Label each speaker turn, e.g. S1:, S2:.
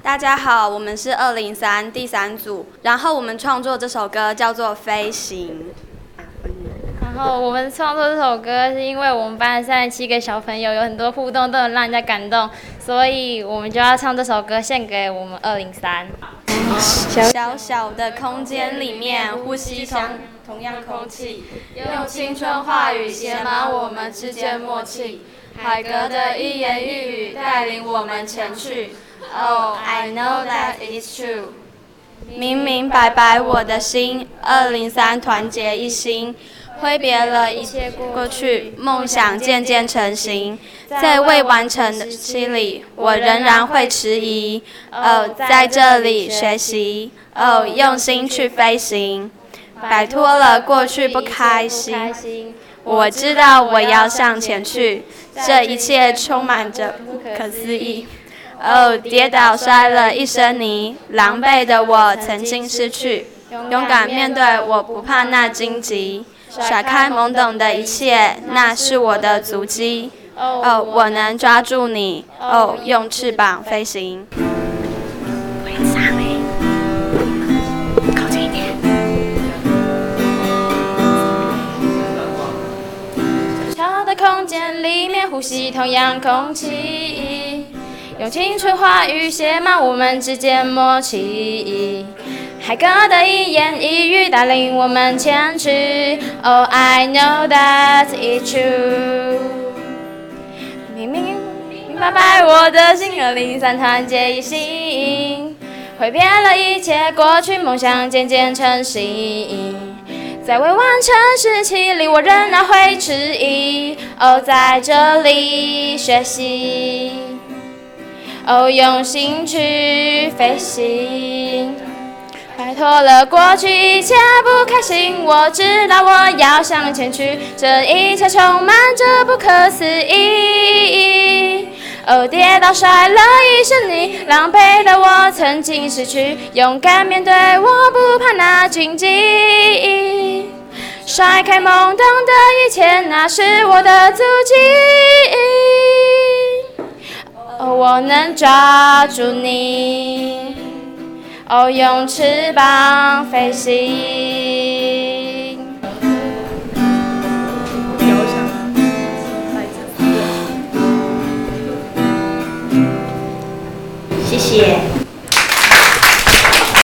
S1: 大家好，我们是203第3组，然后我们创作这首歌叫做《飞行》。
S2: 然后我们创作这首歌是因为我们班37个小朋友有很多互动都能让人家感动，所以我们就要唱这首歌献给我们203。
S1: 小小的空间里面，呼吸同样空气，用青春话语写满我们之间默契。海格的一言一语带领我们前去。Oh, I know that it's true。明明白白我的心，203团结一心，挥别了一切过去，梦想渐渐成型。在未完成的期里，我仍然会迟疑。在这里学习，用心去飞行，摆脱了过去不开心。我知道我要向前去，这一切充满着不可思议。跌倒摔了一身泥，狼狈的我曾经失去，勇敢面对，我不怕那荆棘，甩开懵懂的一切，那是我的足迹。我能抓住你，用翅膀飞行。我很傻嘞，靠近一点。
S2: 小的空间里面，呼吸同样空气。用青春话语写满我们之间默契，海格的一言一语带领我们前去。Oh, I know that it's true。明白白我的心，203团结一心，挥别了一切过去，梦想渐渐成型。在未完成时期里，我仍然会迟疑。在这里学习。用心去飞行，摆脱了过去一切不开心。我知道我要向前去，这一切充满着不可思议。跌倒摔了一身泥，狼狈的我曾经失去，勇敢面对，我不怕那荆棘。甩开懵懂的一切，那是我的足迹。我能抓住你，用翅膀飞行。